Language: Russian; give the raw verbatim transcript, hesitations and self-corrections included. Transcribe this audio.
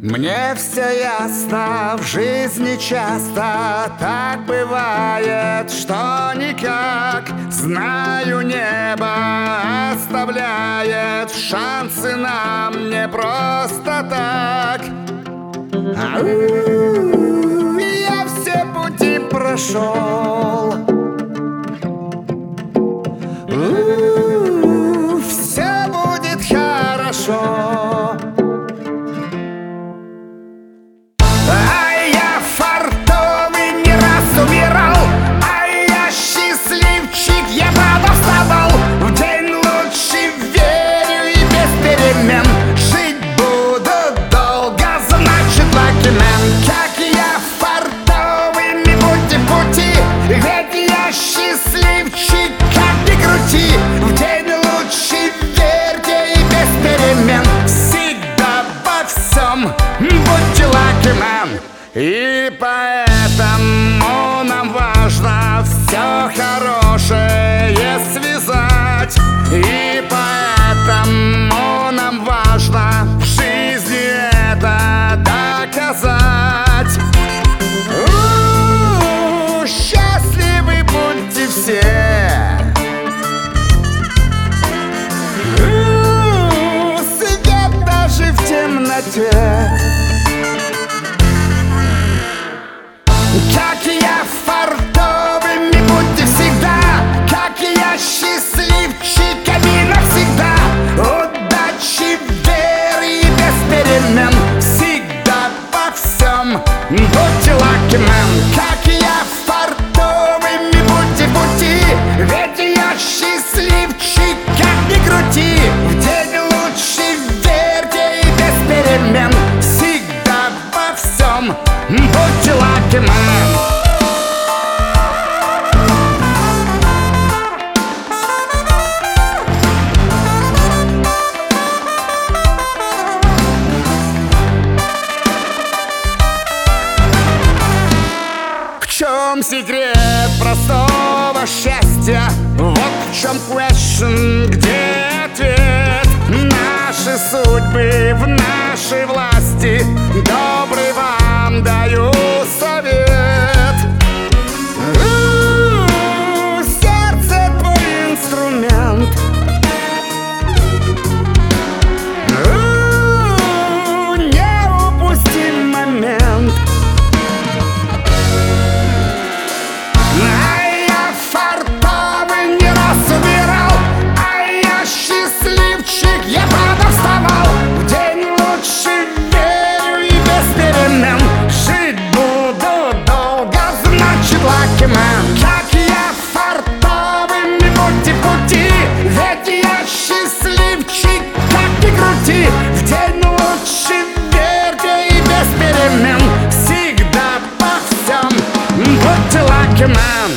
Мне все ясно, в жизни часто так бывает, что никак. Знаю, небо оставляет шансы нам не просто так. Ау, я все пути прошел, У, все будет хорошо. Будьте lucky man. И поэтому нам важно все хорошее связать. И поэтому нам важно в жизни это доказать. У-у-у, счастливы будьте все. У-у-у, свет даже в темноте. Как я фартовыми будьте всегда, как я счастливчиками навсегда. Удачи, веры и без перемен, всегда во всем будьте lucky man. Как я фартовыми будьте пути, ведь я счастливчик, как ни крути. В день лучше верьте и без перемен, всегда во всем будьте lucky man. В чем секрет простого счастья? Вот в чем question, где ответ? Наши судьбы в нашей власти, добрый вам даю совет. У-у-у, сердце твой инструмент. У-у-у, не упусти момент. Как я фартовыми будьте пути, ведь я счастливчик, как ни крути. В день лучше верьте и без перемен, всегда во всем будьте lucky man.